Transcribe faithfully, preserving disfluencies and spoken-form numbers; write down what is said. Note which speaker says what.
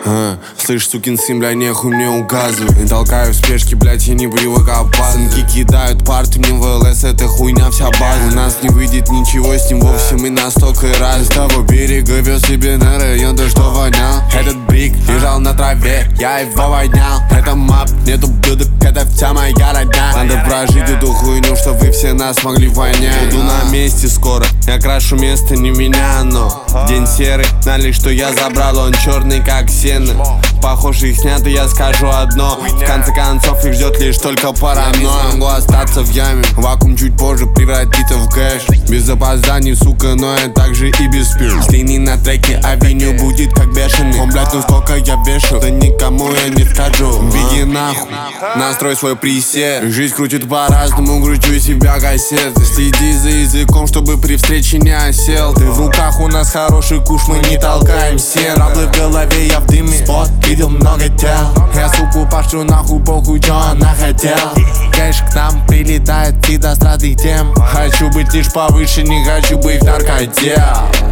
Speaker 1: а, Слышь, сукин сын, бля, нехуй мне указывай. Не толкаю в спешке, блядь, я не привык опаздывать. Сынки кидают парты, мне в ЛС, это хуйня вся база. У нас не выйдет ничего с ним вовсе, мы настолько раз. С того берега вез себе на район, то что вонял. Этот брик лежал на траве, я его поднял. Это мап, нету блюдок, это вся моя родня. Надо прожить эту хуйню, чтоб вы все нас могли понять. Буду на месте скоро, я крашу место, не меня, но день серый, знали, что я забрал, он черный как сено. Похоже, их снято, я скажу одно: в конце концов их ждет лишь только паранойя. Могу остаться в яме, вакуум чуть позже превратится в кэш. Без опозданий, сука, но я также и без спир. Стейни на треке, авеню будет как бешеный. Он, блядь, ну сколько я вешу, да никому я не скажу. Беги нахуй, настрой свой пресет. Жизнь крутит по-разному, кручу себя кассеты. Следи за языком, чтобы при встрече не осел. Ты в руках, у нас хороший куш, мы не толкаем сен. Раблы в голове, я в дыме, спот, видел много тел. Я суку пошлю нахуй, похуй, чё она хотела. Кэш к нам прилетает, ты до страты тем. Хочу быть лишь повыше, не хочу быть в наркоте.